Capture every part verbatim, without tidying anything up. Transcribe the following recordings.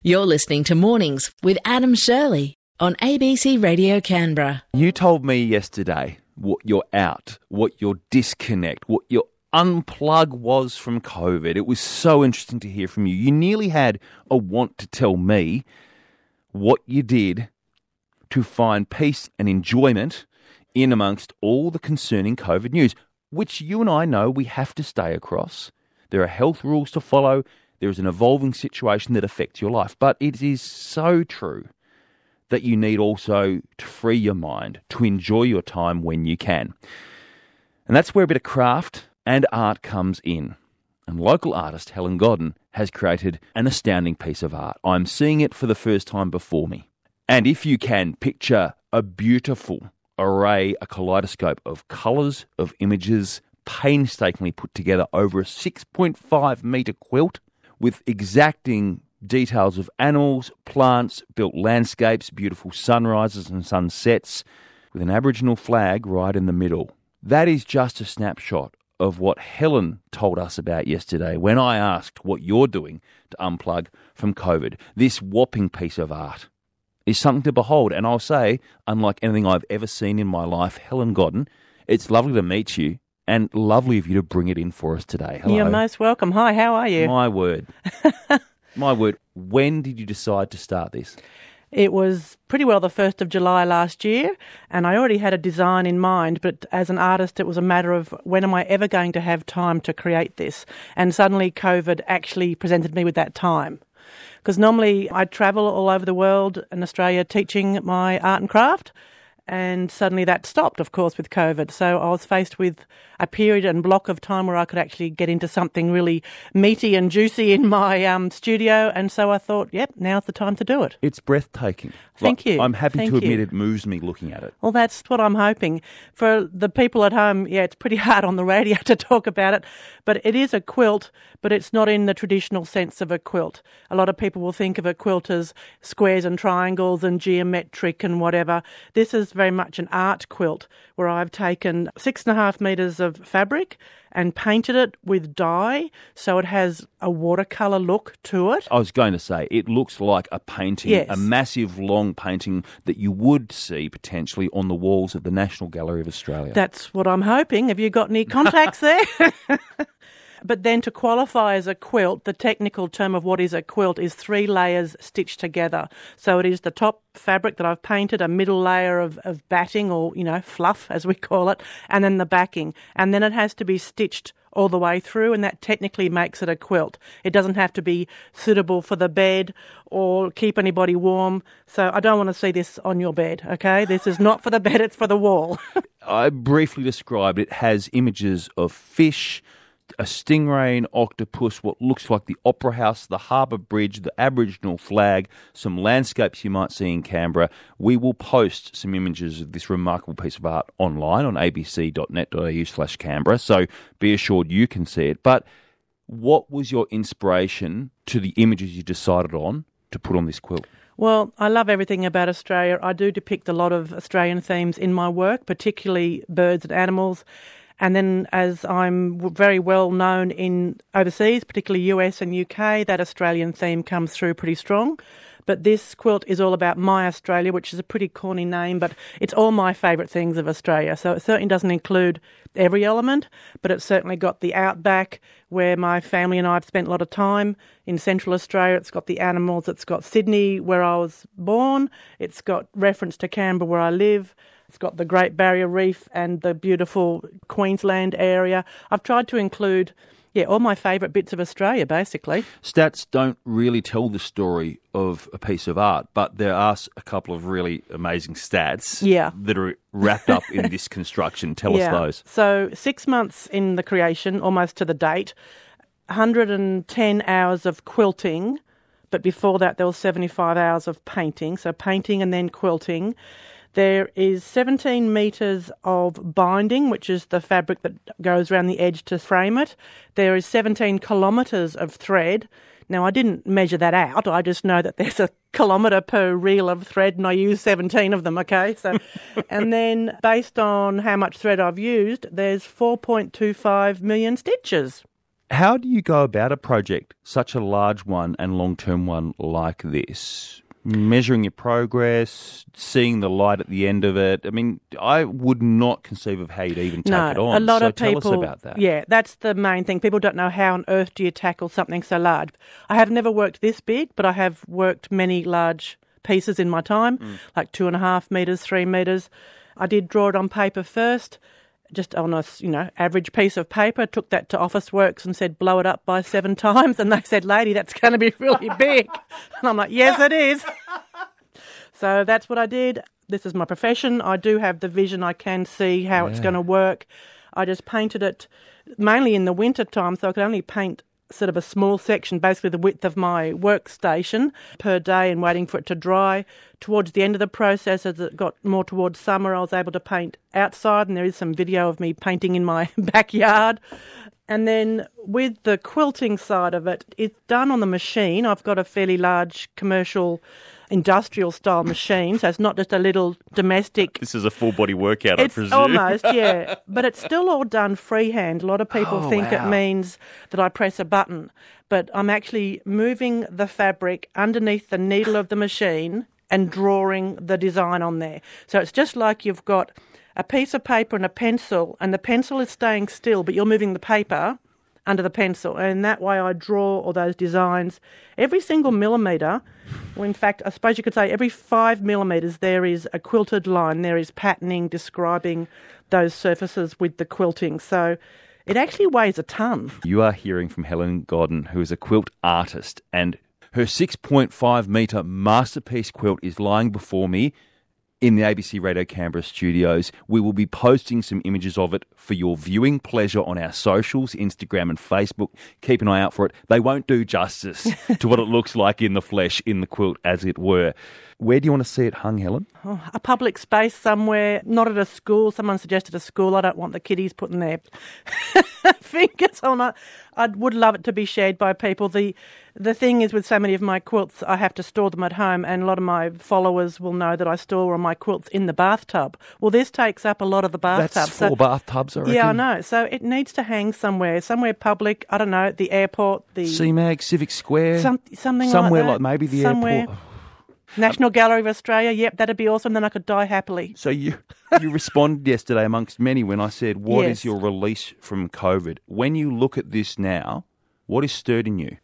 You're listening to Mornings with Adam Shirley on A B C Radio Canberra. You told me yesterday what your out, what your disconnect, what your unplug was from COVID. It was so interesting to hear from you. You nearly had a want to tell me what you did to find peace and enjoyment in amongst all the concerning COVID news, which you and I know we have to stay across. There are health rules to follow. There is an evolving situation that affects your life. But it is so true that you need also to free your mind, to enjoy your time when you can. And that's where a bit of craft and art comes in. And local artist Helen Godden has created an astounding piece of art. I'm seeing it for the first time before me. And if you can picture a beautiful array, a kaleidoscope of colours, of images, painstakingly put together over a six point five metre quilt, with exacting details of animals, plants, built landscapes, beautiful sunrises and sunsets, with an Aboriginal flag right in the middle. That is just a snapshot of what Helen told us about yesterday when I asked what you're doing to unplug from COVID. This whopping piece of art is something to behold. And I'll say, unlike anything I've ever seen in my life, Helen Godden, it's lovely to meet you. And lovely of you to bring it in for us today. Hello. You're most welcome. Hi, how are you? My word. My word. When did you decide to start this? It was pretty well the first of July last year, and I already had a design in mind, but as an artist it was a matter of when am I ever going to have time to create this? And suddenly COVID actually presented me with that time. Because normally I travel all over the world in Australia teaching my art and craft, and suddenly that stopped, of course, with COVID. So I was faced with a period and block of time where I could actually get into something really meaty and juicy in my um, studio. And so I thought, yep, now's the time to do it. It's breathtaking. Thank like, you. I'm happy Thank to admit you. It moves me looking at it. Well, that's what I'm hoping. For the people at home, yeah, it's pretty hard on the radio to talk about it, but it is a quilt, but it's not in the traditional sense of a quilt. A lot of people will think of a quilt as squares and triangles and geometric and whatever. This is very much an art quilt where I've taken six and a half metres of fabric and painted it with dye so it has a watercolour look to it. I was going to say, it looks like a painting, Yes. a massive long painting that you would see potentially on the walls of the National Gallery of Australia. That's what I'm hoping. Have you got any contacts there? But then to qualify as a quilt, the technical term of what is a quilt is three layers stitched together. So it is the top fabric that I've painted, a middle layer of, of batting or, you know, fluff as we call it, and then the backing. And then it has to be stitched all the way through, and that technically makes it a quilt. It doesn't have to be suitable for the bed or keep anybody warm. So I don't want to see this on your bed, okay? This is not for the bed, it's for the wall. I briefly described it has images of fish, a stingray, an octopus, what looks like the Opera House, the Harbour Bridge, the Aboriginal flag, some landscapes you might see in Canberra. We will post some images of this remarkable piece of art online on abc.net.au slash Canberra, so be assured you can see it. But what was your inspiration to the images you decided on to put on this quilt? Well, I love everything about Australia. I do depict a lot of Australian themes in my work, particularly birds and animals. And then as I'm very well known in overseas, particularly U S and U K, that Australian theme comes through pretty strong. But this quilt is all about My Australia, which is a pretty corny name, but it's all my favourite things of Australia. So it certainly doesn't include every element, but it's certainly got the outback where my family and I have spent a lot of time in Central Australia. It's got the animals. It's got Sydney, where I was born. It's got reference to Canberra, where I live. It's got the Great Barrier Reef and the beautiful Queensland area. I've tried to include, yeah, all my favourite bits of Australia, basically. Stats don't really tell the story of a piece of art, but there are a couple of really amazing stats yeah. that are wrapped up in this construction. Tell yeah. us those. So six months in the creation, almost to the date, one hundred ten hours of quilting, but before that there was seventy-five hours of painting. So painting and then quilting. There is seventeen metres of binding, which is the fabric that goes around the edge to frame it. There is seventeen kilometres of thread. Now, I didn't measure that out. I just know that there's a kilometre per reel of thread, and I use seventeen of them, okay? So, and then based on how much thread I've used, there's four point two five million stitches. How do you go about a project, such a large one and long-term one like this? Measuring your progress, seeing the light at the end of it. I mean, I would not conceive of how you'd even take no, it on. a lot so of tell people, us about that. Yeah, that's the main thing. People don't know how on earth do you tackle something so large. I have never worked this big, but I have worked many large pieces in my time, mm. like two and a half metres, three metres. I did draw it on paper first, just on a you know average piece of paper, took that to Officeworks and said, blow it up by seven times. And they said, lady, that's going to be really big. And I'm like, yes, it is. So that's what I did. This is my profession. I do have the vision. I can see how yeah. it's going to work. I just painted it mainly in the winter time, so I could only paint sort of a small section, basically the width of my workstation per day, and waiting for it to dry. Towards the end of the process, as it got more towards summer, I was able to paint outside, and there is some video of me painting in my backyard. And then with the quilting side of it, it's done on the machine. I've got a fairly large commercial industrial style machine, so it's not just a little domestic. This is a full body workout, I it's presume. Almost, yeah. But it's still all done freehand. A lot of people oh, think wow. it means that I press a button, but I'm actually moving the fabric underneath the needle of the machine and drawing the design on there. So it's just like you've got a piece of paper and a pencil, and the pencil is staying still, but you're moving the paper under the pencil. And that way I draw all those designs. Every single millimetre, well, in fact, I suppose you could say every five millimetres there is a quilted line. There is patterning describing those surfaces with the quilting. So it actually weighs a tonne. You are hearing from Helen Godden, who is a quilt artist, and her six point five metre masterpiece quilt is lying before me in the A B C Radio Canberra studios. We will be posting some images of it for your viewing pleasure on our socials, Instagram and Facebook. Keep an eye out for it. They won't do justice to what it looks like in the flesh, in the quilt, as it were. Where do you want to see it hung, Helen? Oh, a public space somewhere, not at a school. Someone suggested a school. I don't want the kiddies putting their fingers on it. I would love it to be shared by people. The the thing is, with so many of my quilts, I have to store them at home, and a lot of my followers will know that I store all my quilts in the bathtub. Well, this takes up a lot of the bathtub. That's four so, bathtubs, I reckon. Yeah, I know. So it needs to hang somewhere, somewhere public. I don't know, the airport, the C MAG, Civic Square, some, something somewhere like that. like maybe the somewhere. airport. National Gallery of Australia, yep, that'd be awesome. Then I could die happily. So you you responded yesterday amongst many when I said, what yes. is your release from COVID? When you look at this now, what is stirred in you?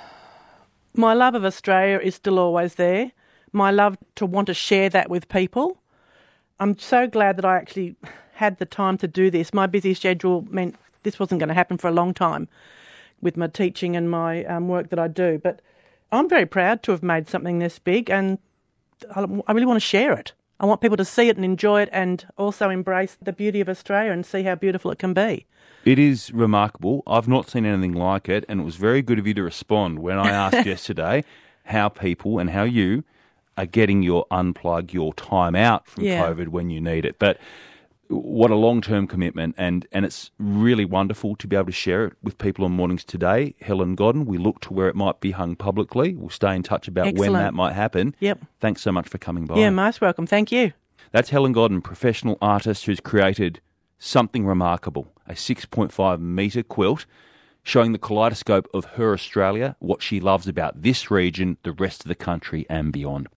My love of Australia is still always there. My love to want to share that with people. I'm so glad that I actually had the time to do this. My busy schedule meant this wasn't going to happen for a long time with my teaching and my um, work that I do. But I'm very proud to have made something this big, and I really want to share it. I want people to see it and enjoy it, and also embrace the beauty of Australia and see how beautiful it can be. It is remarkable. I've not seen anything like it, and it was very good of you to respond when I asked yesterday how people and how you are getting your unplug, your time out from yeah. COVID when you need it. But what a long-term commitment, and, and it's really wonderful to be able to share it with people on Mornings Today. Helen Godden, we look to where it might be hung publicly. We'll stay in touch about Excellent. when that might happen. Yep. Thanks so much for coming by. Yeah, most welcome. Thank you. That's Helen Godden, professional artist who's created something remarkable, a six point five metre quilt showing the kaleidoscope of her Australia, what she loves about this region, the rest of the country and beyond.